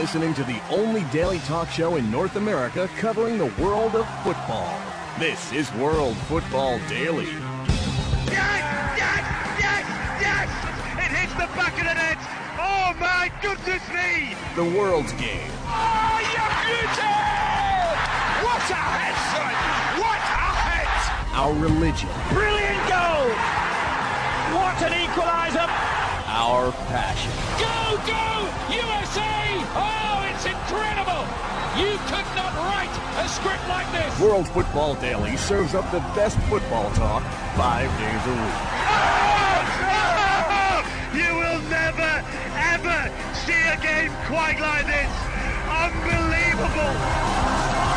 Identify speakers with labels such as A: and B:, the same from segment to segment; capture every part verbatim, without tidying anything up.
A: listening to the only daily talk show in North America covering the world of football. This is World Football Daily.
B: Yes! Yes! Yes! Yes! It hits the back of the net! Oh my goodness me!
A: The world's game.
B: Oh, you beauty! What a head, son! What a head!
A: Our religion.
B: Brilliant goal! What an equaliser!
A: Our passion.
B: Go, go, U S A! Oh, it's incredible! You could not write a script like this!
A: World Football Daily serves up the best football talk five days a week.
B: Oh, oh, you will never, ever see a game quite like this! Unbelievable!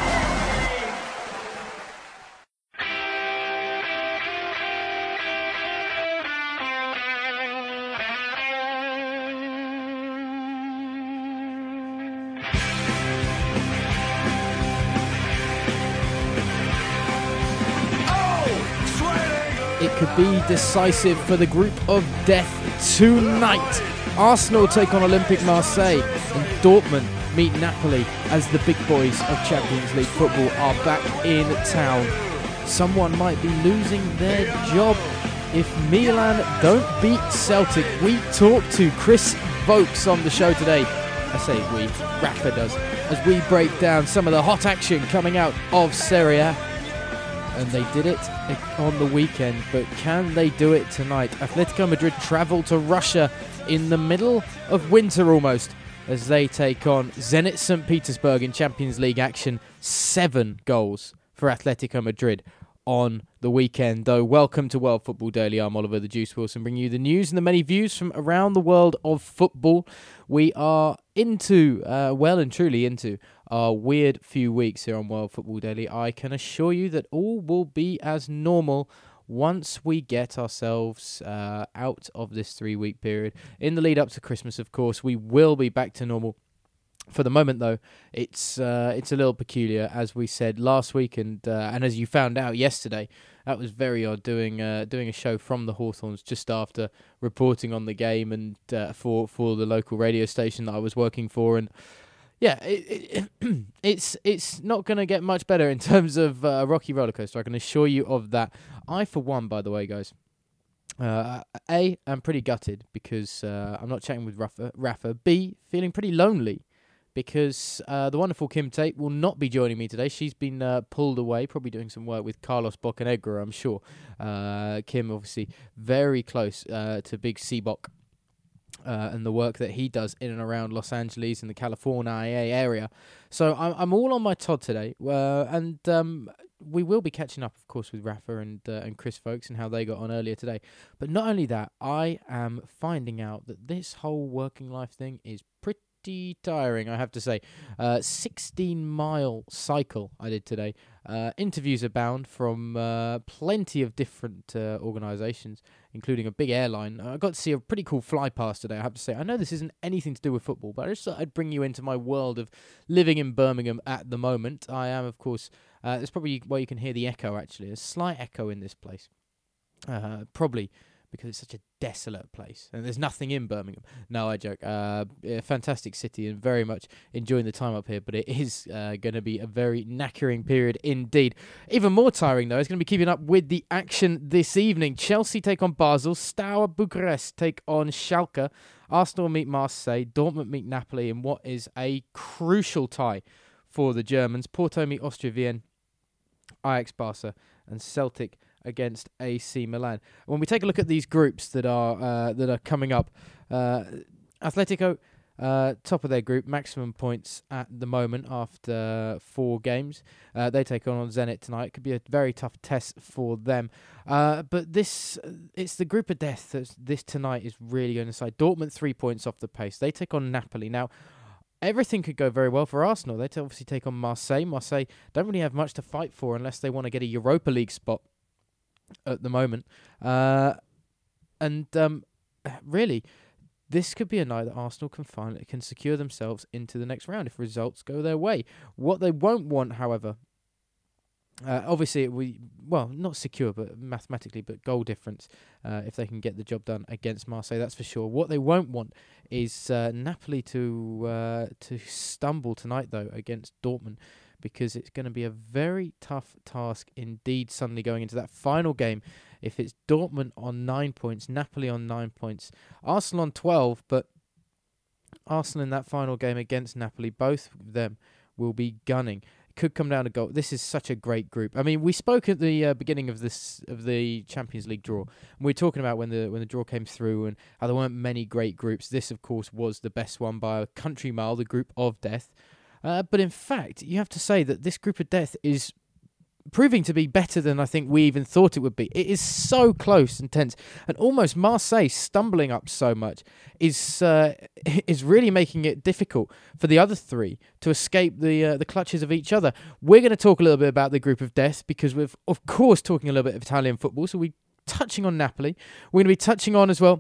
C: It could be decisive for the group of death tonight. Arsenal take on Olympique Marseille and Dortmund meet Napoli as the big boys of Champions League football are back in town. Someone might be losing their job if Milan don't beat Celtic. We talk to Chris Vokes on the show today. I say we, Rafa does, as we break down some of the hot action coming out of Serie A. And they did it on the weekend, but can they do it tonight? Atletico Madrid travel to Russia in the middle of winter almost as they take on Zenit Saint Petersburg in Champions League action. Seven goals for Atletico Madrid on the weekend, though. Welcome to World Football Daily. I'm Oliver the Juice Wilson, bringing you the news and the many views from around the world of football. We are into, uh, well and truly into, our weird few weeks here on World Football Daily. I can assure you that all will be as normal once we get ourselves uh, out of this three-week period. In the lead up to Christmas, of course, we will be back to normal. For the moment, though, it's uh, it's a little peculiar, as we said last week, and uh, and as you found out yesterday. That was very odd, doing uh, doing a show from the Hawthorns just after reporting on the game and uh, for for the local radio station that I was working for, and yeah, it, it, it's it's not going to get much better in terms of uh, a rocky roller coaster. I can assure you of that. I, for one, by the way, guys. Uh, A, I'm pretty gutted because uh, I'm not chatting with Rafa. Rafa. B, feeling pretty lonely. Because uh, the wonderful Kim Tate will not be joining me today. She's been uh, pulled away, probably doing some work with Carlos Bocanegra, I'm sure. Uh, Kim, obviously, very close uh, to Big Seabok uh, and the work that he does in and around Los Angeles and the California area. So I'm, I'm all on my Todd today. Uh, and um, we will be catching up, of course, with Rafa and, uh, and Chris Vokes and how they got on earlier today. But not only that, I am finding out that this whole working life thing is pretty tiring, I have to say. Uh, sixteen mile cycle I did today. Uh, interviews abound from uh, plenty of different uh, organisations, including a big airline. I got to see a pretty cool fly past today, I have to say. I know this isn't anything to do with football, but I just thought I'd bring you into my world of living in Birmingham at the moment. I am, of course, uh, there's probably where you can hear the echo, actually. There's a slight echo in this place. Uh, probably because it's such a desolate place and there's nothing in Birmingham. No, I joke. Uh, a fantastic city and very much enjoying the time up here, but it is uh, going to be a very knackering period indeed. Even more tiring, though, is going to be keeping up with the action this evening. Chelsea take on Basel, Steaua Bucharest take on Schalke, Arsenal meet Marseille, Dortmund meet Napoli in what is a crucial tie for the Germans. Porto meet Austria Vienna, Ajax Barca and Celtic against A C Milan. When we take a look at these groups that are uh, that are coming up, uh, Atletico, uh, top of their group, maximum points at the moment after four games. Uh, they take on Zenit tonight. It could be a very tough test for them. Uh, but this, it's the group of death that this tonight is really going to decide. Dortmund three points off the pace. They take on Napoli. Now, everything could go very well for Arsenal. They obviously take on Marseille. Marseille don't really have much to fight for unless they want to get a Europa League spot at the moment. Uh, and um, really, this could be a night that Arsenal can finally can secure themselves into the next round if results go their way. What they won't want, however, Uh, obviously, we well not secure, but mathematically, but goal difference uh, if they can get the job done against Marseille. That's for sure. What they won't want is uh, Napoli to uh, to stumble tonight, though, against Dortmund, because it's going to be a very tough task indeed. Suddenly going into that final game, if it's Dortmund on nine points, Napoli on nine points, Arsenal on twelve, but Arsenal in that final game against Napoli, both of them will be gunning. Could come down to goal. This is such a great group. I mean, we spoke at the uh, beginning of this of the Champions League draw, and we were talking about when the when the draw came through and how there weren't many great groups. This, of course, was the best one by a country mile, the group of death. Uh, but in fact, you have to say that this group of death is proving to be better than I think we even thought it would be. It is so close and tense, and almost Marseille stumbling up so much is uh, is really making it difficult for the other three to escape the uh, the clutches of each other. We're going to talk a little bit about the group of death because we're of course talking a little bit of Italian football, so we're touching on Napoli. We're going to be touching on as well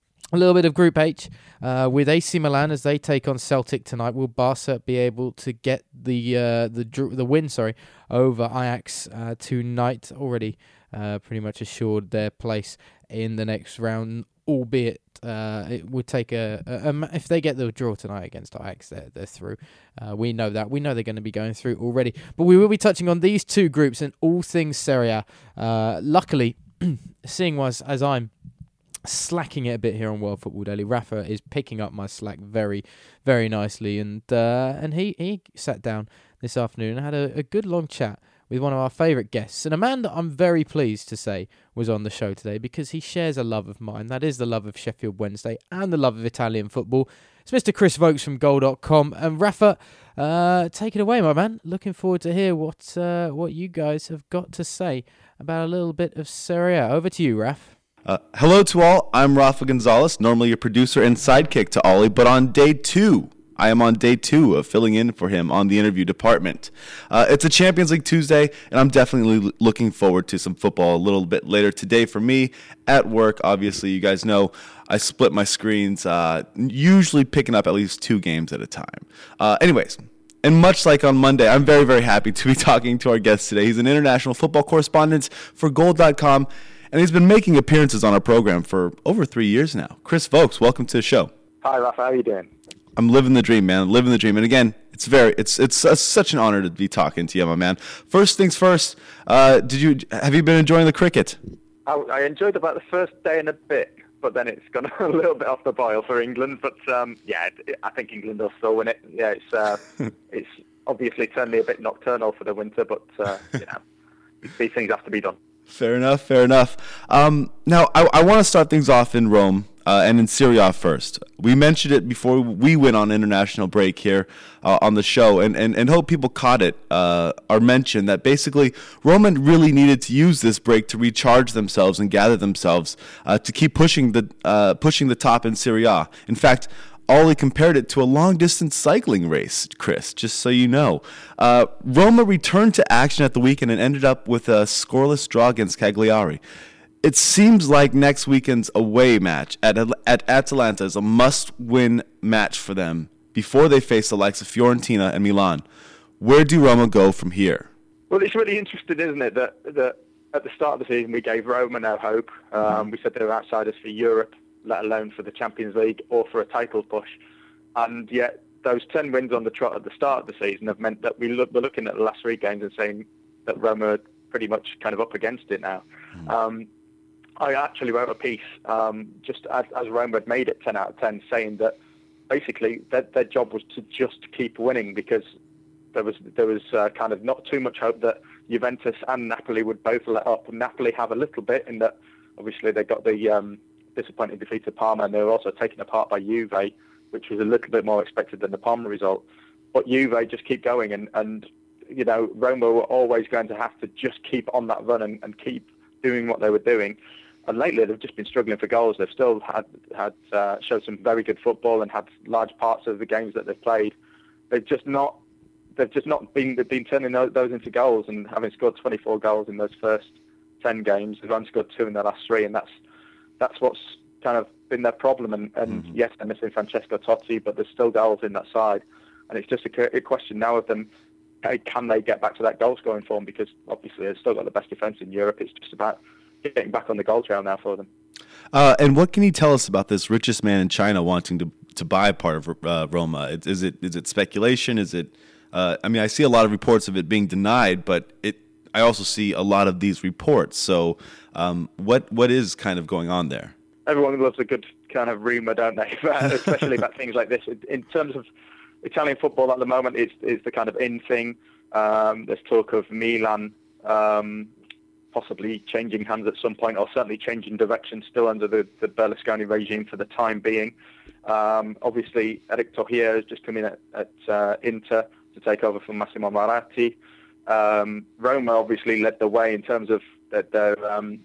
C: a little bit of Group H uh, with A C Milan as they take on Celtic tonight. Will Barca be able to get the uh, the the win? Sorry, over Ajax uh, tonight? Already uh, pretty much assured their place in the next round. Albeit uh, it would take a, a, a if they get the draw tonight against Ajax, they're they're through. Uh, we know that. We know they're going to be going through already. But we will be touching on these two groups and all things Serie A. Uh, luckily, seeing was as I'm slacking it a bit here on World Football Daily, Rafa is picking up my slack very, very nicely, and uh, and he, he sat down this afternoon and had a, a good long chat with one of our favourite guests, and a man that I'm very pleased to say was on the show today because he shares a love of mine. That is the love of Sheffield Wednesday and the love of Italian football. It's Mister Chris Vokes from goal dot com, and Rafa, uh, take it away, my man. Looking forward to hear what uh, what you guys have got to say about a little bit of Serie A. Over to you, Raf.
D: Uh, hello to all, I'm Rafa Gonzalez, normally your producer and sidekick to Ollie, but on day two, I am on day two of filling in for him on the interview department. Uh, it's a Champions League Tuesday, and I'm definitely looking forward to some football a little bit later today for me at work. Obviously, you guys know I split my screens, uh, usually picking up at least two games at a time. Uh, anyways, and much like on Monday, I'm very, very happy to be talking to our guest today. He's an international football correspondent for goal dot com, and he's been making appearances on our program for over three years now. Chris Vokes, welcome to the show.
E: Hi, Rafa. How are you doing?
D: I'm living the dream, man. Living the dream. And again, it's very, it's it's uh, such an honor to be talking to you, my man. First things first. Uh, did you have you been enjoying the cricket?
E: I, I enjoyed about the first day and a bit, but then it's gone a little bit off the boil for England. But um, yeah, it, I think England will still win it. Yeah, it's uh, it's obviously turned me a bit nocturnal for the winter, but uh, you know, these things have to be done.
D: Fair enough, fair enough. Um, now, I, I want to start things off in Rome uh, and in Serie A first. We mentioned it before we went on international break here uh, on the show, and, and, and hope people caught it, uh, our mention that basically Roma really needed to use this break to recharge themselves and gather themselves uh, to keep pushing the uh, pushing the top in Serie A. In fact, Ollie compared it to a long-distance cycling race, Chris, just so you know. Uh, Roma returned to action at the weekend and ended up with a scoreless draw against Cagliari. It seems like next weekend's away match at, at Atalanta is a must-win match for them before they face the likes of Fiorentina and Milan. Where do Roma go from here?
E: Well, it's really interesting, isn't it, that, that at the start of the season we gave Roma no hope. Um, mm-hmm. We said they were outsiders for Europe, let alone for the Champions League or for a title push. And yet those ten wins on the trot at the start of the season have meant that we look, we're looking at the last three games and saying that Roma are pretty much kind of up against it now. Mm. Um, I actually wrote a piece um, just as, as Roma had made it ten out of ten, saying that basically their, their job was to just keep winning because there was there was uh, kind of not too much hope that Juventus and Napoli would both let up. Napoli have a little bit in that obviously they got the um, disappointing defeat to Parma, and they were also taken apart by Juve, which was a little bit more expected than the Parma result. But Juve just keep going, and, and you know, Roma were always going to have to just keep on that run and, and keep doing what they were doing. And lately, they've just been struggling for goals. They've still had had uh, showed some very good football and had large parts of the games that they've played. They've just not they've just not been they've been turning those into goals, and having scored twenty-four goals in those first ten games, they've only scored two in their last three, and that's that's what's kind of been their problem. And, and mm-hmm. yes, they're missing Francesco Totti, but there's still goals in that side. And it's just a, a question now of them can they get back to that goal scoring form? Because obviously they've still got the best defence in Europe. It's just about getting back on the goal trail now for them.
D: Uh, and what can you tell us about this richest man in China wanting to to buy part of uh, Roma? Is, is it is it speculation? Is it? Uh, I mean, I see a lot of reports of it being denied, but it. I also see a lot of these reports. So, um, what what is kind of going on there?
E: Everyone loves a good kind of rumour, don't they? Especially about things like this. In terms of Italian football at the moment, it's it's the kind of in thing. Um, there's talk of Milan um, possibly changing hands at some point, or certainly changing direction still under the, the Berlusconi regime for the time being. Um, obviously, Eric Torrier has just come in at, at uh, Inter to take over from Massimo Moratti. Um, Roma obviously led the way in terms of their, their, um,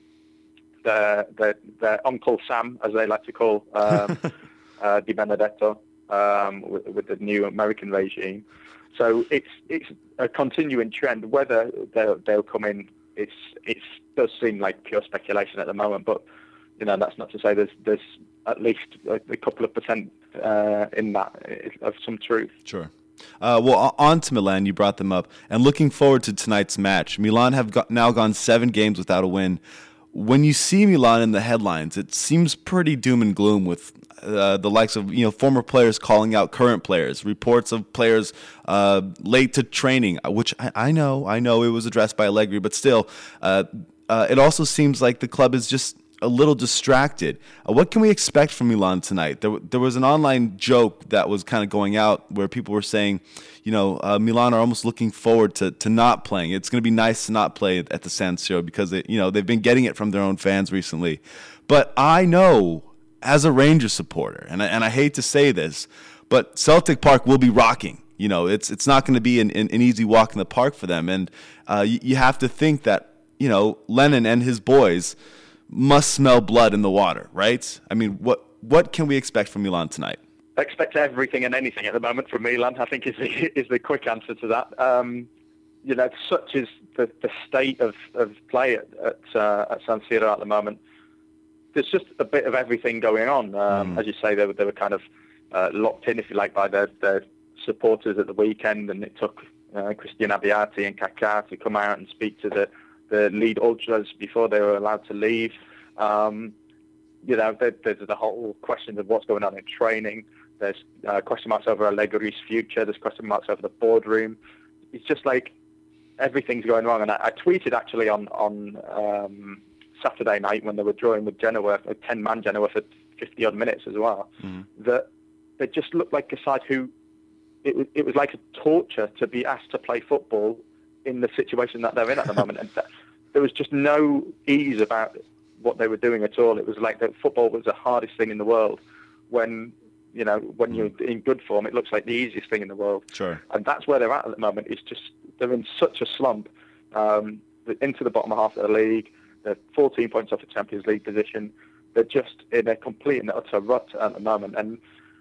E: their, their, their Uncle Sam, as they like to call um, uh, Di Benedetto, um, with, with the new American regime. So it's it's a continuing trend. Whether they'll, they'll come in, it's it does seem like pure speculation at the moment. But you know, that's not to say there's there's at least a, a couple of percent uh, in that of some truth.
D: Sure. Uh, well, on to Milan. You brought them up, and looking forward to tonight's match. Milan have got, now gone seven games without a win. When you see Milan in the headlines, it seems pretty doom and gloom with uh, the likes of you know former players calling out current players, reports of players uh, late to training, which I, I know, I know it was addressed by Allegri, but still, uh, uh, it also seems like the club is just a little distracted. Uh, what can we expect from Milan tonight? There, there was an online joke that was kind of going out where people were saying, you know, uh, Milan are almost looking forward to, to not playing. It's going to be nice to not play at the San Siro because they, you know they've been getting it from their own fans recently. But I know, as a Rangers supporter, and I, and I hate to say this, but Celtic Park will be rocking. You know, it's it's not going to be an, an, an easy walk in the park for them, and uh, you, you have to think that you know Lennon and his boys must smell blood in the water, right? I mean, what what can we expect from Milan tonight?
E: Expect everything and anything at the moment from Milan, I think is the, is the quick answer to that. Um, you know, such is the, the state of, of play at at, uh, at San Siro at the moment. There's just a bit of everything going on. Um, mm. As you say, they were, they were kind of uh, locked in, if you like, by their, their supporters at the weekend, and it took uh, Christian Abbiati and Kaká to come out and speak to the the lead ultras before they were allowed to leave. Um, you know, there, there's the whole question of what's going on in training. There's uh, question marks over Allegri's future. There's question marks over the boardroom. It's just like everything's going wrong. And I, I tweeted actually on on um, Saturday night when they were drawing with Genoa, a ten-man Genoa for fifty odd minutes as well, mm. that they just looked like a side who it was, it was like a torture to be asked to play football in the situation that they're in at the moment. And there was just no ease about what they were doing at all. It was like that football was the hardest thing in the world. When, you know, when you're in good form, it looks like the easiest thing in the world.
D: Sure.
E: And that's where they're at at the moment. It's just, they're in such a slump. Um, into the bottom half of the league. They're fourteen points off the Champions League position. They're just in a complete and utter rut at the moment. And,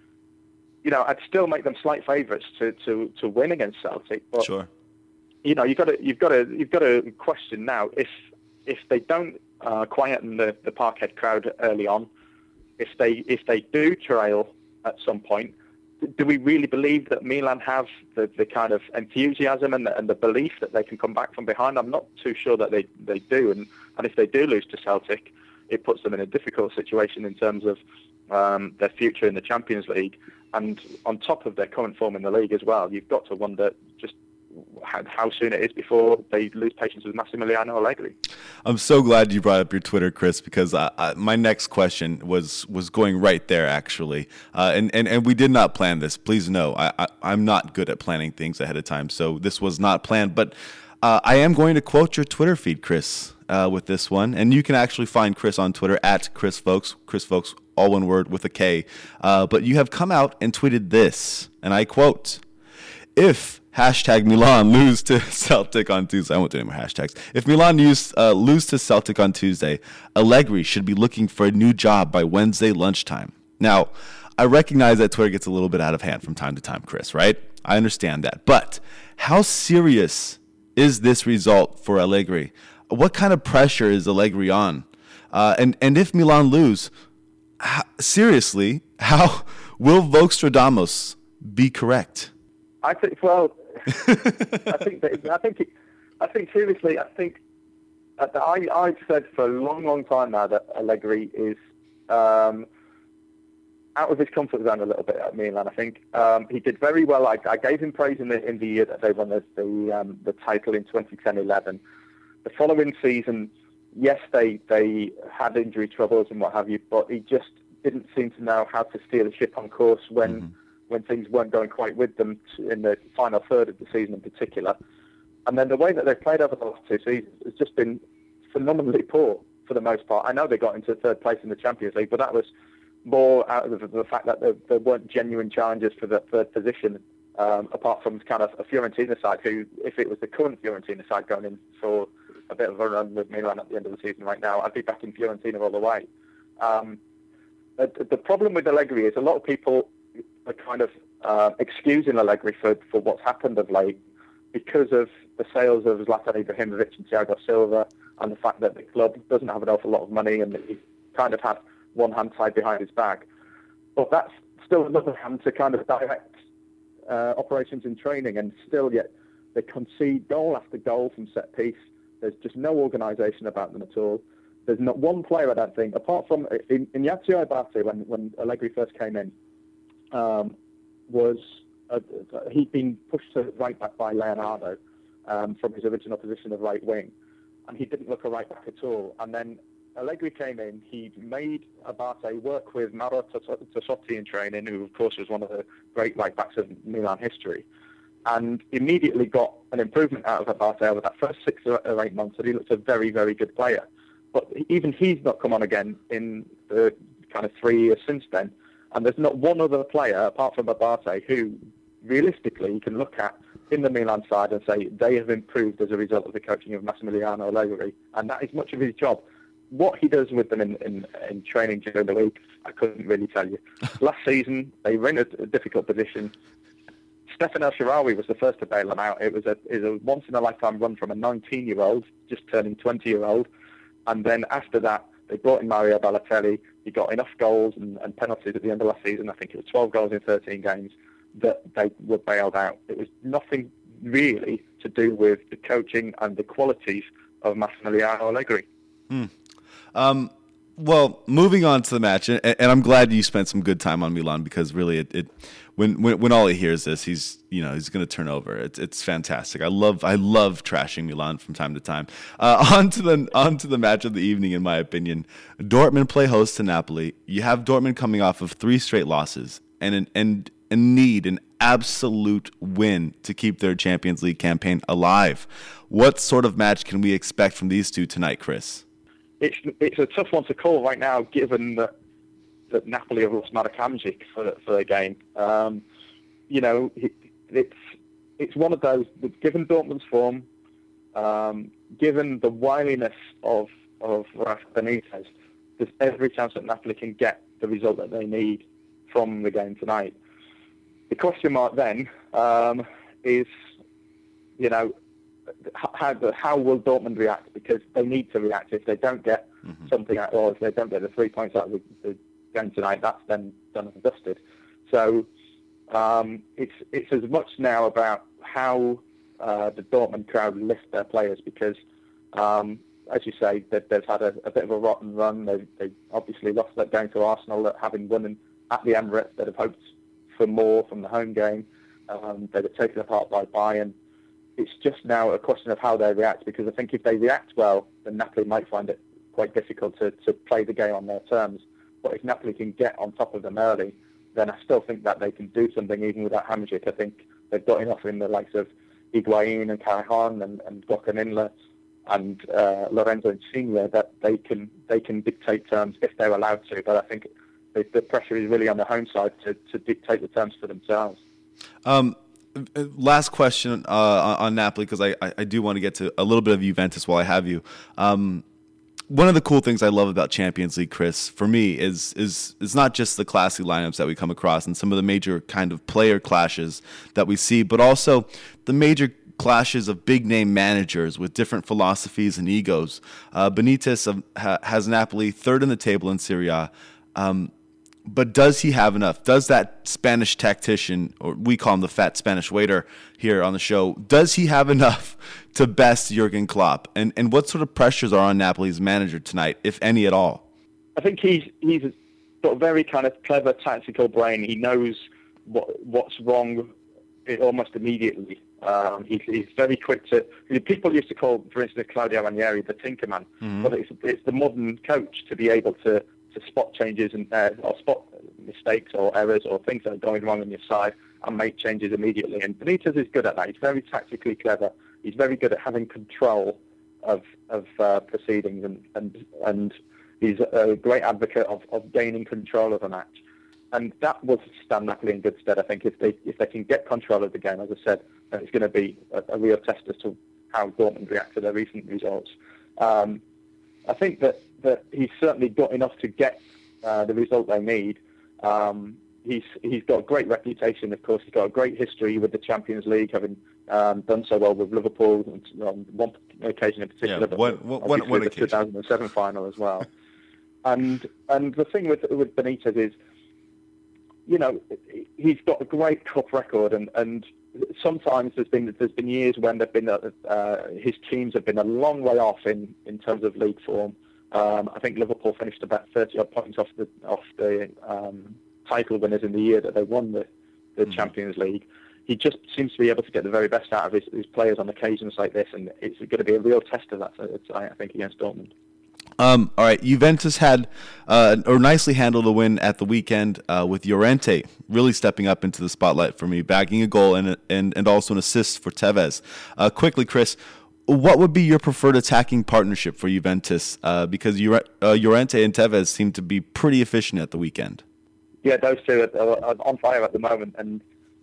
E: you know, I'd still make them slight favourites to, to, to win against Celtic. But,
D: sure.
E: You know, you've got to you've got to you've got to question now if if they don't uh, quieten the, the Parkhead crowd early on, if they if they do trail at some point, do we really believe that Milan have the, the kind of enthusiasm and the, and the belief that they can come back from behind? I'm not too sure that they, they do, and and if they do lose to Celtic, it puts them in a difficult situation in terms of um, their future in the Champions League, and on top of their current form in the league as well. You've got to wonder just How, how soon it is before they lose patience with Massimiliano Allegri.
D: I'm so glad you brought up your Twitter, Chris, because I, I, my next question was was going right there, actually. Uh, and, and, and we did not plan this. Please know, I, I, I'm not good at planning things ahead of time, so this was not planned. But uh, I am going to quote your Twitter feed, Chris, uh, with this one. And you can actually find Chris on Twitter, at Chris Folks, Chris Folks, all one word with a K. Uh, but you have come out and tweeted this, and I quote, "If hashtag Milan lose to Celtic on Tuesday." I won't do any more hashtags. If Milan use, uh, lose to Celtic on Tuesday, Allegri should be looking for a new job by Wednesday lunchtime. Now, I recognize that Twitter gets a little bit out of hand from time to time, Chris, right? I understand that. But how serious is this result for Allegri? What kind of pressure is Allegri on? Uh, and, and if Milan lose, how, seriously, how will Voxtradamus be correct?
E: I think, well, I think that, I think it, I think seriously, I think uh, I I've said for a long, long time now that Allegri is um, out of his comfort zone a little bit at Milan. I think um, he did very well. I, I gave him praise in the in the year that they won the the, um, the title in twenty ten eleven. The following season, yes, they they had injury troubles and what have you, but he just didn't seem to know how to steer the ship on course when. Mm-hmm. when things weren't going quite with them in the final third of the season in particular. And then the way that they've played over the last two seasons has just been phenomenally poor for the most part. I know they got into third place in the Champions League, but that was more out of the fact that there, there weren't genuine challengers for the third position, um, apart from kind of a Fiorentina side who, if it was the current Fiorentina side going in for a bit of a run with Milan at the end of the season right now, I'd be back in Fiorentina all the way. Um, the, the problem with Allegri is a lot of people are kind of uh, excusing Allegri for, for what's happened of late because of the sales of Zlatan Ibrahimovic and Thiago Silva and the fact that the club doesn't have an awful lot of money and that he kind of had one hand tied behind his back. But that's still another hand to kind of direct uh, operations in training, and still yet they concede goal after goal from set piece. There's just no organisation about them at all. There's not one player, I don't think, apart from in, Ignazio Abate, when, when Allegri first came in, Um, was uh, he'd been pushed to right back by Leonardo um, from his original position of right wing, and he didn't look a right back at all. And then Allegri came in. He made Abate work with Mauro Tassotti in training, who of course was one of the great right backs of Milan history, and immediately got an improvement out of Abate over that first six or eight months. And he looked a very, very good player. But even he's not come on again in the kind of three years since then. And there's not one other player, apart from Abate, who realistically you can look at in the Milan side and say they have improved as a result of the coaching of Massimiliano Allegri. And that is much of his job. What he does with them in, in, in training during the week, I couldn't really tell you. Last season, they were in a, a difficult position. Stefan El Shaarawy was the first to bail them out. It was a, it was a once-in-a-lifetime run from a nineteen-year-old, just turning twenty-year-old. And then after that, they brought in Mario Balotelli. He got enough goals and, and penalties at the end of last season. I think it was twelve goals in thirteen games that they were bailed out. It was nothing really to do with the coaching and the qualities of Massimiliano Allegri.
D: Hmm. Um, well, moving on to the match, and, and I'm glad you spent some good time on Milan, because really, it, it when when when Ollie hears this, he's you know he's going to turn over. It's it's fantastic. I love I love trashing Milan from time to time. Uh, on to the on to the match of the evening, in my opinion. Dortmund play host to Napoli. You have Dortmund coming off of three straight losses and an, and and need an absolute win to keep their Champions League campaign alive. What sort of match can we expect from these two tonight, Chris?
E: It's it's a tough one to call right now, given that, that Napoli have lost Marek Hamsik for for the game. Um, you know, it, it's it's one of those. Given Dortmund's form, um, given the wiliness of of Rafa Benitez, there's every chance that Napoli can get the result that they need from the game tonight. The question mark then um, is, you know, how how will Dortmund react? Because they need to react. If they don't get mm-hmm. something out, or if they don't get the three points out of the, the game tonight, that's then done and dusted. So um, it's it's as much now about how uh, the Dortmund crowd lift their players, because um, as you say, they've, they've had a, a bit of a rotten run. They they obviously lost that game to Arsenal, that having won at the Emirates, they'd have hoped for more from the home game. Um, they were taken apart by Bayern. It's just now a question of how they react, because I think if they react well, then Napoli might find it quite difficult to, to play the game on their terms. But if Napoli can get on top of them early, then I still think that they can do something even without Hamsik. I think they've got enough in the likes of Higuain and Callejon and, and Gökhan Inler and uh, Lorenzo Insigne that they can they can dictate terms if they're allowed to. But I think the, the pressure is really on the home side to, to dictate the terms for themselves.
D: Um. Last question uh, on Napoli, because I, I do want to get to a little bit of Juventus while I have you. Um, one of the cool things I love about Champions League, Chris, for me, is is is not just the classy lineups that we come across and some of the major kind of player clashes that we see, but also the major clashes of big-name managers with different philosophies and egos. Uh, Benitez uh, has Napoli third in the table in Serie A. Um, but does he have enough? Does that Spanish tactician, or we call him the fat Spanish waiter here on the show, does he have enough to best Jurgen Klopp? And and what sort of pressures are on Napoli's manager tonight, if any at all?
E: I think he's he's got a very kind of clever tactical brain. He knows what what's wrong almost immediately. Um, he's, he's very quick to. People used to call, for instance, Claudio Ranieri the Tinkerman, mm-hmm. but it's it's the modern coach to be able to, to spot changes and uh, or spot mistakes or errors or things that are going wrong on your side and make changes immediately. And Benitez is good at that. He's very tactically clever. He's very good at having control of of uh, proceedings, and and and he's a great advocate of, of gaining control of a match. And that will stand Napoli in good stead, I think, if they if they can get control of the game. As I said, then it's going to be a, a real test as to how Dortmund react to their recent results. Um, I think that, that he's certainly got enough to get uh, the result they need. Um, he's he's got a great reputation, of course. He's got a great history with the Champions League, having um, done so well with Liverpool on one occasion in particular.
D: Yeah, one,
E: but
D: one, one
E: the
D: occasion.
E: two thousand seven final as well. and and the thing with with Benitez is, you know, he's got a great cup record, and, and sometimes there's been there's been years when there've been uh, his teams have been a long way off in, in terms of league form. Um, I think Liverpool finished about thirty odd points off the off the um, title winners in the year that they won the, the mm-hmm. Champions League. He just seems to be able to get the very best out of his, his players on occasions like this, and it's going to be a real test of that tonight, I think, against Dortmund.
D: Um, all right, Juventus had uh, or nicely handled a win at the weekend uh, with Llorente really stepping up into the spotlight for me, bagging a goal and and, and also an assist for Tevez. Uh, quickly, Chris, what would be your preferred attacking partnership for Juventus? Uh, because uh, Llorente and Tevez seem to be pretty efficient at the weekend.
E: Yeah, those two are, are on fire at the moment, and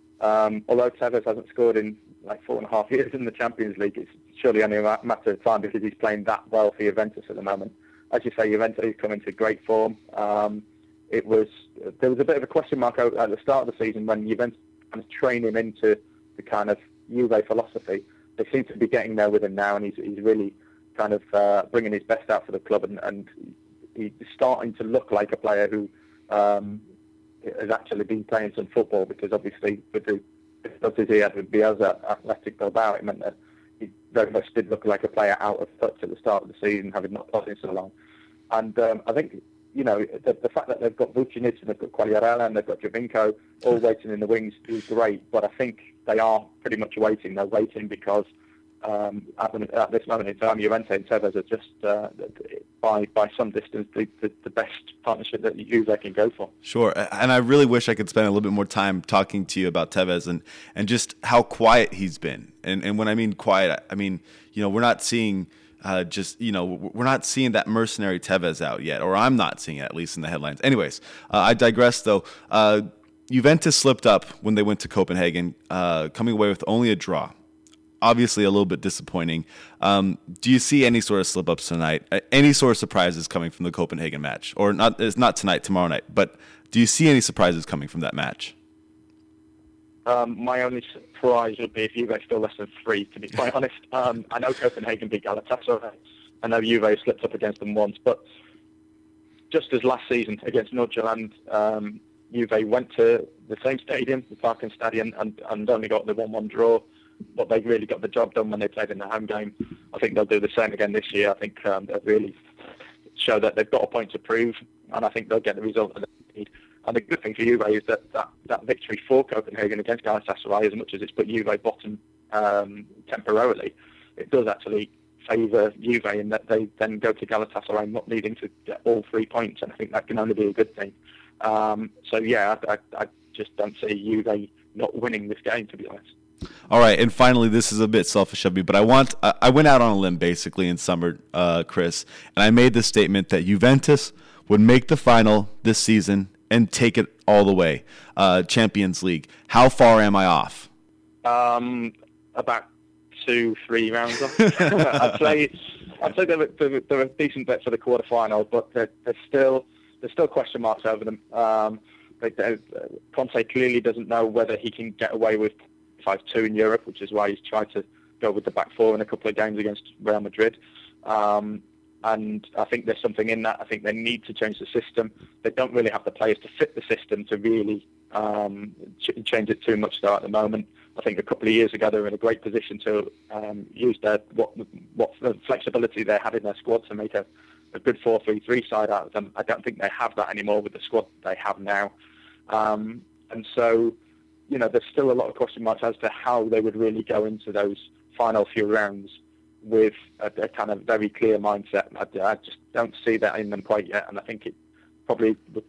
E: um, although Tevez hasn't scored in like four and a half years in the Champions League, it's surely only a matter of time because he's playing that well for Juventus at the moment. As you say, Juventus is coming to great form. Um, it was there was a bit of a question mark at the start of the season when Juventus was training him into the kind of Juve philosophy. They seem to be getting there with him now, and he's he's really kind of uh, bringing his best out for the club, and, and he's starting to look like a player who um, has actually been playing some football, because obviously with the difficulties he had with Bielsa at Athletic Bilbao, it meant that he very much did look like a player out of touch at the start of the season, having not played in so long. And um, I think, you know, the, the fact that they've got Vucinic and they've got Quagliarella and they've got Jovinko all waiting in the wings is great, but I think they are pretty much waiting. They're waiting because um, at, the, at this moment in time, Llorente and Tevez are just, uh, by by some distance, the, the, the best partnership that Juve can go for.
D: Sure, and I really wish I could spend a little bit more time talking to you about Tevez and, and just how quiet he's been. And and when I mean quiet, I mean, you know, we're not seeing uh, just, you know, we're not seeing that mercenary Tevez out yet, or I'm not seeing it, at least in the headlines. Anyways, uh, I digress, though. Uh, Juventus slipped up when they went to Copenhagen, uh, coming away with only a draw. Obviously, a little bit disappointing. Um, do you see any sort of slip-ups tonight? Any sort of surprises coming from the Copenhagen match? Or not? It's not tonight, tomorrow night. But do you see any surprises coming from that match?
E: Um, my only surprise would be if Juve still less than three, to be quite honest. Um, I know Copenhagen beat Galatasaray. I know Juve slipped up against them once. But just as last season against Nordsjælland, um, Juve went to the same stadium, the Parken Stadion, and, and only got the one one draw. But they really got the job done when they played in the home game. I think they'll do the same again this year. I think um, they'll really show that they've got a point to prove, and I think they'll get the result that they need. And the good thing for Juve is that that, that victory for Copenhagen against Galatasaray, as much as it's put Juve bottom um, temporarily, it does actually favour Juve in that they then go to Galatasaray not needing to get all three points, and I think that can only be a good thing. Um, so, yeah, I, I, I just don't see Juve not winning this game, to be honest.
D: All right, and finally, this is a bit selfish of me, but I want I went out on a limb basically in summer, uh, Chris, and I made the statement that Juventus would make the final this season and take it all the way, uh, Champions League. How far am I off?
E: Um, about two, three rounds off. I'd say I'd say they're, they're, they're a decent bet for the quarterfinal, but they're, they're still there's still question marks over them. Um, they, they, Conte clearly doesn't know whether he can get away with five two in Europe, which is why he's tried to go with the back four in a couple of games against Real Madrid. Um, And I think there's something in that. I think they need to change the system. They don't really have the players to fit the system to really um, ch- change it too much though at the moment. I think a couple of years ago they were in a great position to um, use their what what flexibility they had in their squad to make a, a good four three three side out of them. I don't think they have that anymore with the squad they have now. Um, and so, you know, there's still a lot of question marks as to how they would really go into those final few rounds with a, a kind of very clear mindset. I, I just don't see that in them quite yet, and I think it probably would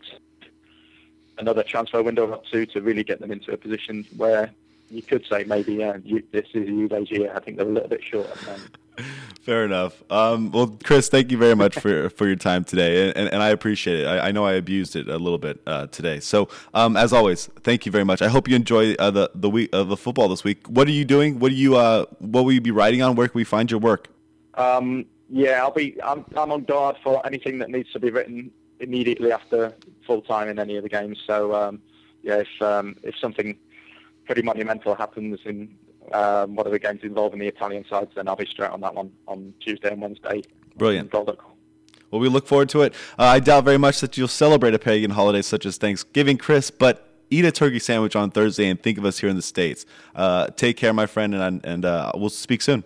E: another transfer window or two to really get them into a position where you could say maybe yeah, you, this is Juve's year. I think they're a little bit short at the moment.
D: Fair enough. Um, well, Chris, thank you very much for for your time today, and, and, and I appreciate it. I, I know I abused it a little bit uh, today. So, um, as always, thank you very much. I hope you enjoy uh, the the week of uh, the football this week. What are you doing? What do you uh, what will you be writing on? Where can we find your work?
E: Um, yeah, I'll be. I'm I'm on guard for anything that needs to be written immediately after full time in any of the games. So, um, yeah, if um, if something pretty monumental happens in Um, what are the games involving the Italian sides, then I'll be straight on that one on Tuesday and Wednesday.
D: Brilliant. Well, we look forward to it. Uh, I doubt very much that you'll celebrate a pagan holiday such as Thanksgiving, Chris, but eat a turkey sandwich on Thursday and think of us here in the States. Uh, take care, my friend, and, and uh, we'll speak soon.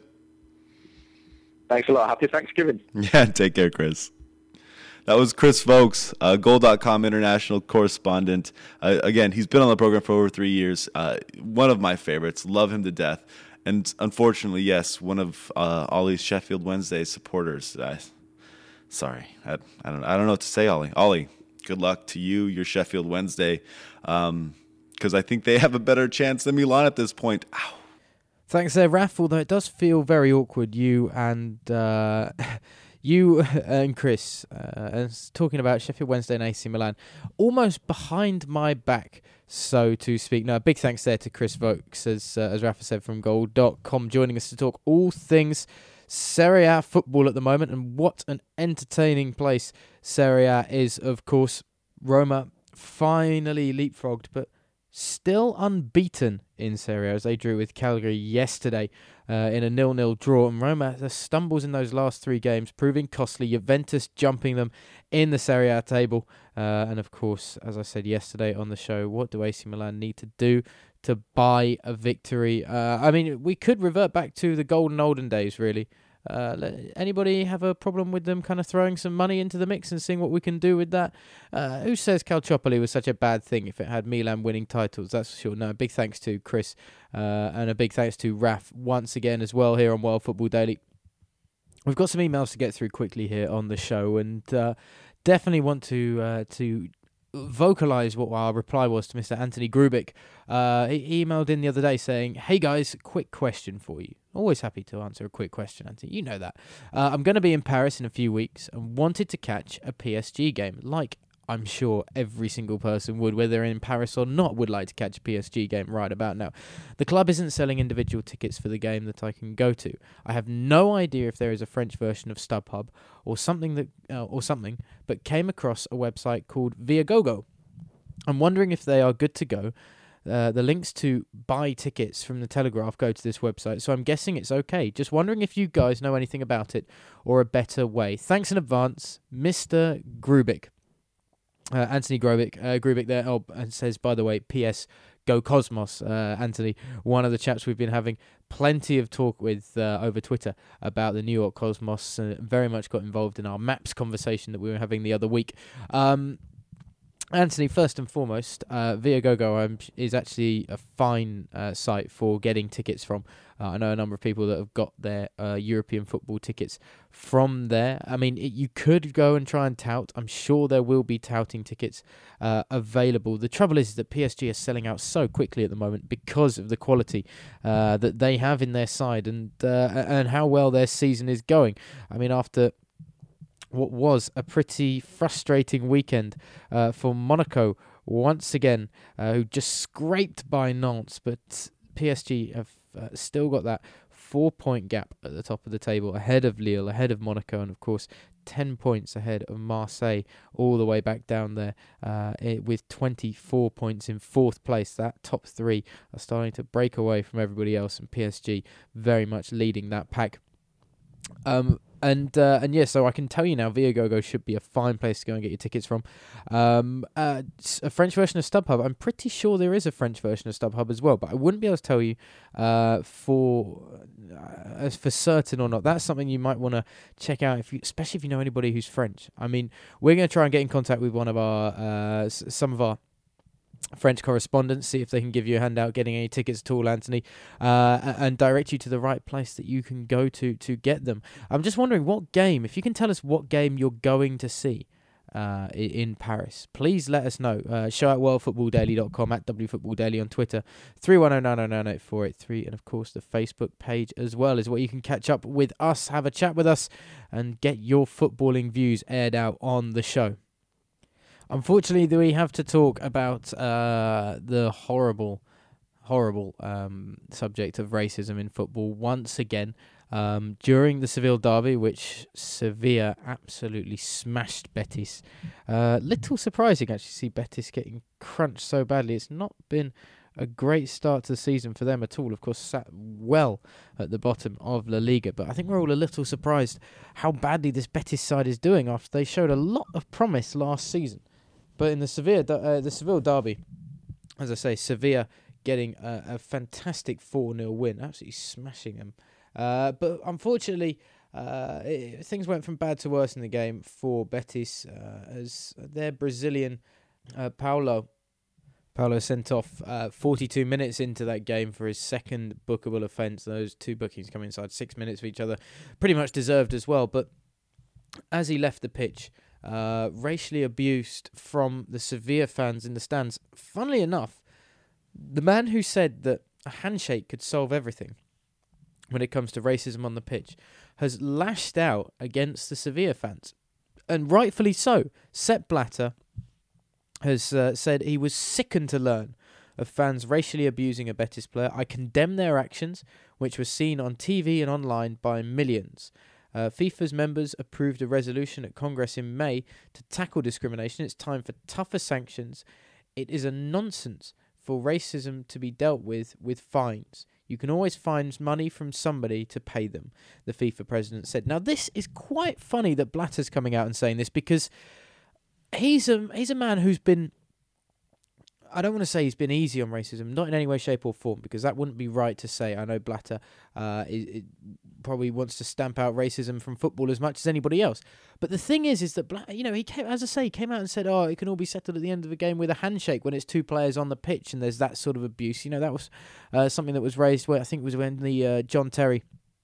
E: Thanks a lot. Happy Thanksgiving.
D: Yeah, take care, Chris. That was Chris Vokes, uh, goal dot com international correspondent. Uh, again, he's been on the program for over three years. Uh, one of my favorites. Love him to death. And unfortunately, yes, one of uh, Ollie's Sheffield Wednesday supporters. Uh, sorry, I, I don't. I don't know what to say, Ollie. Ollie, good luck to you, your Sheffield Wednesday, because um, I think they have a better chance than Milan at this point. Ow.
C: Thanks there, Raf. Although it does feel very awkward, you and. Uh, You and Chris, uh, talking about Sheffield Wednesday and A C Milan, almost behind my back, so to speak. No, big thanks there to Chris Vokes, as uh, as Rafa said, from goal dot com, joining us to talk all things Serie A football at the moment, and what an entertaining place Serie A is, of course. Roma finally leapfrogged, but still unbeaten in Serie A, as they drew with Cagliari yesterday. Uh, in a nil-nil draw, and Roma stumbles in those last three games, proving costly. Juventus jumping them in the Serie A table, uh, and of course, as I said yesterday on the show, what do A C Milan need to do to buy a victory? Uh, I mean, we could revert back to the golden olden days, really. Uh, anybody have a problem with them kind of throwing some money into the mix and seeing what we can do with that? Uh, who says Calciopoli was such a bad thing if it had Milan winning titles? That's for sure. No, big thanks to Chris uh, and a big thanks to Raf once again as well here on World Football Daily. We've got some emails to get through quickly here on the show, and uh, definitely want to uh, to vocalize what our reply was to Mister Anthony Grubik. Uh, he emailed in the other day saying, "Hey guys, quick question for you." Always happy to answer a quick question, Anthony. You know that. Uh, I'm going to be in Paris in a few weeks and wanted to catch a P S G game, like I'm sure every single person would, whether they're in Paris or not, would like to catch a P S G game right about now. The club isn't selling individual tickets for the game that I can go to. I have no idea if there is a French version of StubHub or something that, uh, or something, but came across a website called Viagogo. I'm wondering if they are good to go. Uh, the links to buy tickets from the Telegraph go to this website, so I'm guessing it's okay. Just wondering if you guys know anything about it or a better way. Thanks in advance, Mister Grubik. Uh, Anthony Grubik, uh, Grubik there, oh, and says, by the way, P S Go Cosmos, uh, Anthony, one of the chaps we've been having plenty of talk with uh, over Twitter about the New York Cosmos, uh, very much got involved in our maps conversation that we were having the other week. Um... Anthony, first and foremost, uh, Viagogo um, is actually a fine uh, site for getting tickets from. Uh, I know a number of people that have got their uh, European football tickets from there. I mean, it, you could go and try and tout. I'm sure there will be touting tickets uh, available. The trouble is that P S G are selling out so quickly at the moment because of the quality uh, that they have in their side and uh, and how well their season is going. I mean, after what was a pretty frustrating weekend uh, for Monaco once again, uh, who just scraped by Nantes, but P S G have uh, still got that four-point gap at the top of the table, ahead of Lille, ahead of Monaco, and of course ten points ahead of Marseille, all the way back down there uh, it, with twenty-four points in fourth place. That top three are starting to break away from everybody else, and P S G very much leading that pack. Um, And uh, and yeah, so I can tell you now, Viagogo should be a fine place to go and get your tickets from. Um, uh, a French version of StubHub. I'm pretty sure there is a French version of StubHub as well, but I wouldn't be able to tell you uh, for uh, for certain or not. That's something you might want to check out, if you, especially if you know anybody who's French. I mean, we're going to try and get in contact with one of our uh, s- some of our French correspondents, see if they can give you a handout getting any tickets at all, Anthony, uh, and direct you to the right place that you can go to to get them. I'm just wondering what game, if you can tell us what game you're going to see uh, in Paris, please let us know. Uh, show at world football daily dot com, at W Football Daily on Twitter, three one zero nine zero nine eight four eight three, and of course the Facebook page as well is where you can catch up with us, have a chat with us, and get your footballing views aired out on the show. Unfortunately, we have to talk about uh, the horrible, horrible um, subject of racism in football once again. Um, during the Seville derby, which Sevilla absolutely smashed Betis. Uh, little surprising, actually, to see Betis getting crunched so badly. It's not been a great start to the season for them at all. Of course, sat well at the bottom of La Liga, but I think we're all a little surprised how badly this Betis side is doing after they showed a lot of promise last season. But in the Sevilla, uh, the Seville derby, as I say, Sevilla getting a, a fantastic four nil win, absolutely smashing them. Uh, but unfortunately, uh, it, things went from bad to worse in the game for Betis, uh, as their Brazilian uh, Paulo Paulo sent off uh, forty-two minutes into that game for his second bookable offence. Those two bookings come inside six minutes of each other, pretty much deserved as well. But as he left the pitch, Uh, racially abused from the Sevilla fans in the stands. Funnily enough, the man who said that a handshake could solve everything when it comes to racism on the pitch has lashed out against the Sevilla fans, and rightfully so. Sepp Blatter has uh, said he was sickened to learn of fans racially abusing a Betis player. I condemn their actions, which were seen on T V and online by millions. Uh, FIFA's members approved a resolution at Congress in May to tackle discrimination. It's time for tougher sanctions. It is a nonsense for racism to be dealt with with fines. You can always find money from somebody to pay them, the FIFA president said. Now, this is quite funny that Blatter's coming out and saying this, because he's a, he's a man who's been... I don't want to say he's been easy on racism, not in any way, shape or form, because that wouldn't be right to say. I know Blatter uh, it, it probably wants to stamp out racism from football as much as anybody else. But the thing is, is that, Blatter, you know, he came, as I say, he came out and said, oh, it can all be settled at the end of a game with a handshake when it's two players on the pitch and there's that sort of abuse. You know, that was uh, something that was raised, where I think it was when the uh, John Terry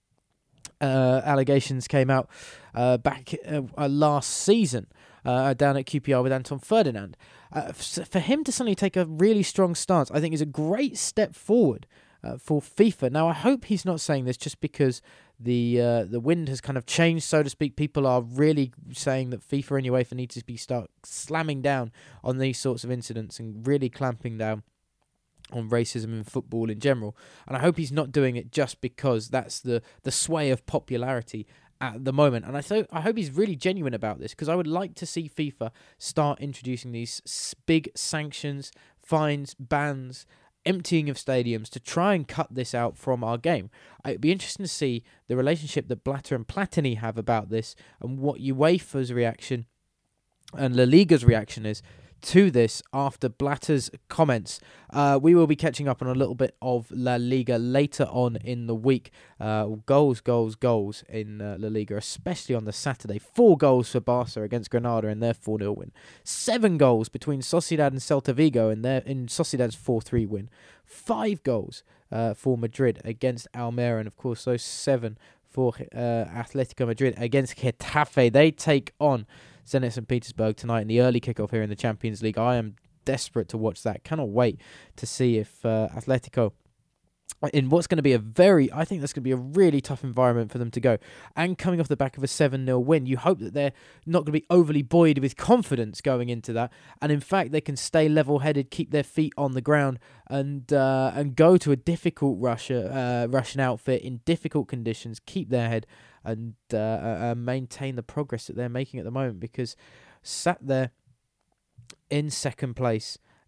C: uh, allegations came out uh, back uh, uh, last season uh, down at Q P R with Anton Ferdinand. Uh, for him to suddenly take a really strong stance, I think is a great step forward uh, for FIFA. Now, I hope he's not saying this just because the uh, the wind has kind of changed, so to speak. People are really saying that FIFA and UEFA need to be start slamming down on these sorts of incidents and really clamping down on racism in football in general. And I hope he's not doing it just because that's the, the sway of popularity at the moment. And I th- I hope he's really genuine about this, because I would like to see FIFA start introducing these big sanctions, fines, bans, emptying of stadiums to try and cut this out from our game. It'd be interesting to see the relationship that Blatter and Platini have about this, and what UEFA's reaction and La Liga's reaction is to this after Blatter's comments. Uh, we will be catching up on a little bit of La Liga later on in the week. Uh, goals, goals, goals in uh, La Liga, especially on the Saturday. Four goals for Barca against Granada in their four nil win. Seven goals between Sociedad and Celta Vigo in their in Sociedad's four three win. Five goals uh, for Madrid against Almeria, and of course those seven for uh, Atletico Madrid against Getafe. They take on Zenit Saint Petersburg tonight in the early kickoff here in the Champions League. I am desperate to watch that. Cannot wait to see if uh, Atletico, in what's going to be a very, I think that's going to be a really tough environment for them to go. And coming off the back of a seven nil win, you hope that they're not going to be overly buoyed with confidence going into that. And in fact, they can stay level-headed, keep their feet on the ground, and uh, and go to a difficult Russia, uh, Russian outfit in difficult conditions, keep their head, and uh, uh, maintain the progress that they're making at the moment. Because sat there in second place,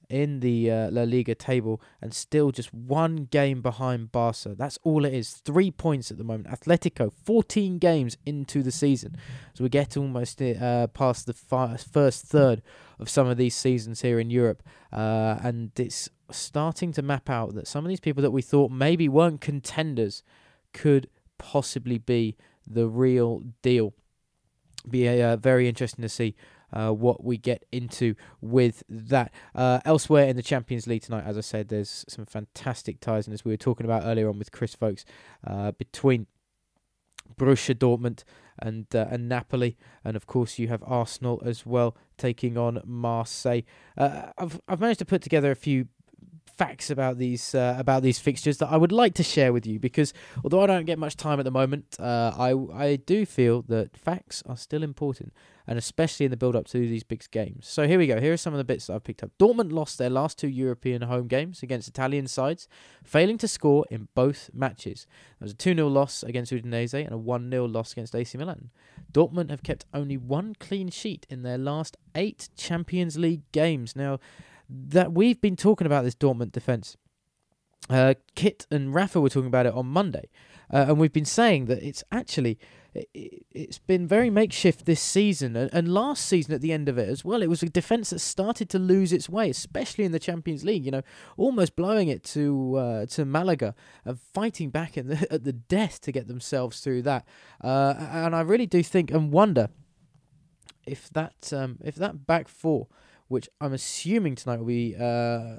C: in the uh, La Liga table and still just one game behind Barca. That's all it is. Three points at the moment. Atletico, fourteen games into the season. So we get almost uh, past the fi- first third of some of these seasons here in Europe. Uh, and it's starting to map out that some of these people that we thought maybe weren't contenders could possibly be the real deal. Be uh, very interesting to see uh, what we get into with that. Uh, elsewhere in the Champions League tonight, as I said, there's some fantastic ties, and as we were talking about earlier on with Chris Folks, uh, between Borussia Dortmund and uh, and Napoli, and of course you have Arsenal as well taking on Marseille. Uh, I've I've managed to put together a few facts about these uh, about these fixtures that I would like to share with you, because although I don't get much time at the moment, uh, I I do feel that facts are still important, and especially in the build up to these big games. So here we go. Here are some of the bits that I've picked up. Dortmund lost their last two European home games against Italian sides, failing to score in both matches. There was a two nil loss against Udinese and a one nil loss against A C Milan. Dortmund have kept only one clean sheet in their last eight Champions League games. Now, that we've been talking about this Dortmund defence. Uh, Kit and Rafa were talking about it on Monday, uh, and we've been saying that it's actually it, it's been very makeshift this season, and, and last season at the end of it as well. It was a defence that started to lose its way, especially in the Champions League. You know, almost blowing it to uh, to Malaga and fighting back in the, at the death to get themselves through that. Uh, and I really do think and wonder if that um, if that back four, which I'm assuming tonight will be uh,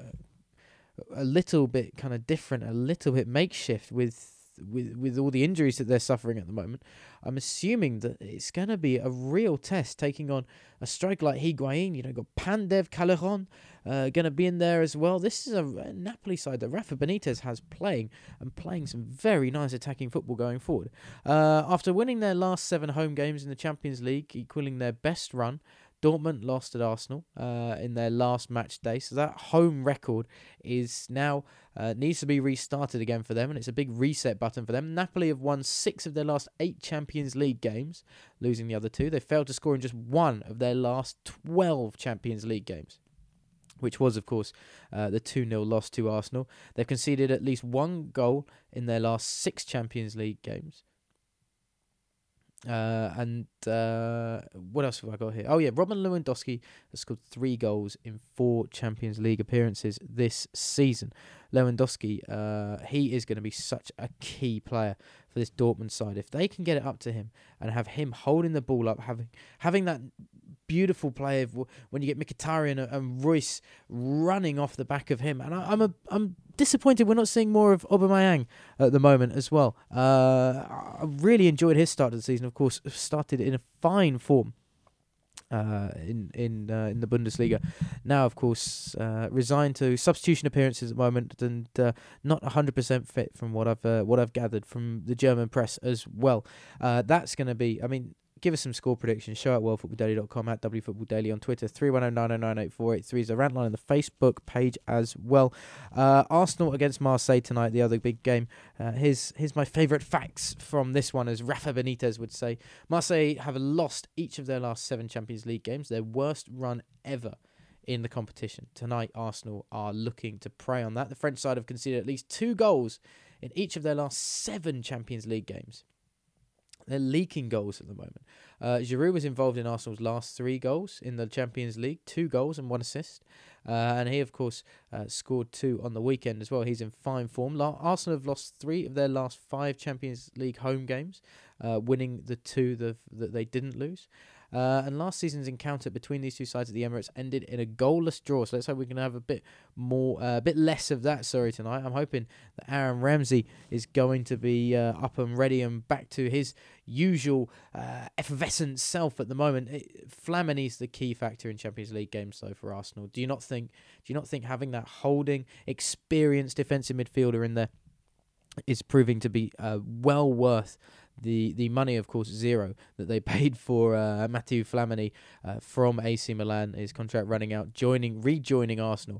C: a little bit kind of different, a little bit makeshift with, with with all the injuries that they're suffering at the moment. I'm assuming that it's going to be a real test taking on a striker like Higuain. You know, got Pandev, Callejon uh, going to be in there as well. This is a Napoli side that Rafa Benitez has playing and playing some very nice attacking football going forward. Uh, after winning their last seven home games in the Champions League, equaling their best run, Dortmund lost at Arsenal uh, in their last match day, so that home record is now uh, needs to be restarted again for them, and it's a big reset button for them. Napoli have won six of their last eight Champions League games, losing the other two. They failed to score in just one of their last twelve Champions League games, which was, of course, uh, the two nil loss to Arsenal. They've conceded at least one goal in their last six Champions League games. Uh, and uh, what else have I got here? Oh yeah, Robin Lewandowski has scored three goals in four Champions League appearances this season. Lewandowski, uh, he is going to be such a key player for this Dortmund side. If they can get it up to him and have him holding the ball up, having having that beautiful play of when you get Mkhitaryan and, and Royce running off the back of him, and I, I'm a I'm disappointed we're not seeing more of Aubameyang at the moment as well. Uh, I really enjoyed his start of the season. Of course, started in a fine form uh, in in uh, in the Bundesliga. Now, of course, uh, resigned to substitution appearances at the moment, and uh, not one hundred percent fit from what I've uh, what I've gathered from the German press as well. Uh, that's going to be, I mean. Give us some score predictions. Show at world football daily dot com, at W Football Daily on Twitter. three one zero nine zero nine eight four eight three is the rant line on the Facebook page as well. Uh, Arsenal against Marseille tonight, the other big game. Uh, here's, here's my favourite facts from this one, as Rafa Benitez would say. Marseille have lost each of their last seven Champions League games, their worst run ever in the competition. Tonight, Arsenal are looking to prey on that. The French side have conceded at least two goals in each of their last seven Champions League games. They're leaking goals at the moment. Uh, Giroud was involved in Arsenal's last three goals in the Champions League, two goals and one assist. Uh, and he, of course, uh, scored two on the weekend as well. He's in fine form. La- Arsenal have lost three of their last five Champions League home games, uh, winning the two that they didn't lose. Uh, and last season's encounter between these two sides at the Emirates ended in a goalless draw. So let's hope we can have a bit more, a uh, bit less of that. Sorry, tonight. I'm hoping that Aaron Ramsey is going to be uh, up and ready and back to his usual uh, effervescent self at the moment. It, Flamini's the key factor in Champions League games, though, for Arsenal. Do you not think? Do you not think having that holding, experienced defensive midfielder in there is proving to be uh, well worth the the money, of course, zero, that they paid for uh, Matteo Flamini uh, from A C Milan, his contract running out, joining rejoining Arsenal.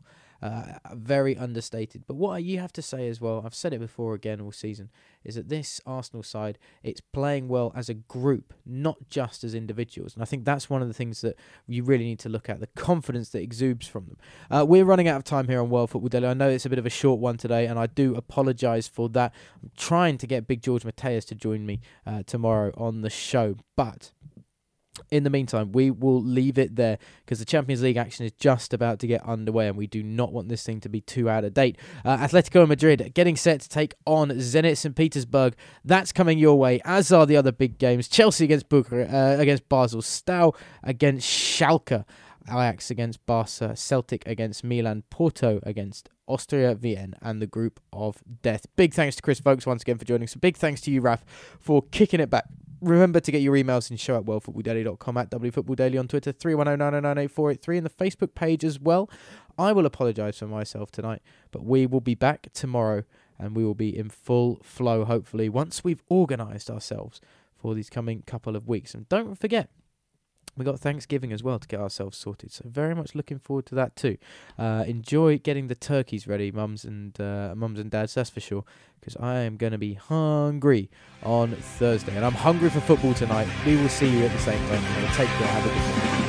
C: Uh, very understated. But what you have to say as well, I've said it before again all season, is that this Arsenal side, it's playing well as a group, not just as individuals. And I think that's one of the things that you really need to look at, the confidence that exudes from them. Uh, we're running out of time here on World Football Daily. I know it's a bit of a short one today, and I do apologise for that. I'm trying to get Big George Mateus to join me uh, tomorrow on the show, but in the meantime, we will leave it there because the Champions League action is just about to get underway and we do not want this thing to be too out of date. Uh, Atletico Madrid getting set to take on Zenit Saint Petersburg. That's coming your way, as are the other big games. Chelsea against Bucharest, uh, against Basel, Steaua against Schalke, Ajax against Barca, Celtic against Milan, Porto against Austria Vienna, and the group of death. Big thanks to Chris Vokes once again for joining us. So big thanks to you, Raf, for kicking it back. Remember to get your emails in show at world football daily dot com, at wfootballdaily on Twitter, three one zero nine zero nine eight four eight three, and the Facebook page as well. I will apologise for myself tonight, but we will be back tomorrow and we will be in full flow, hopefully, once we've organised ourselves for these coming couple of weeks. And don't forget, we got Thanksgiving as well to get ourselves sorted, so very much looking forward to that too. Uh, enjoy getting the turkeys ready, mums and uh, mums and dads, that's for sure, because I am going to be hungry on Thursday, and I'm hungry for football tonight. We will see you at the same time. Take care. Have a good night.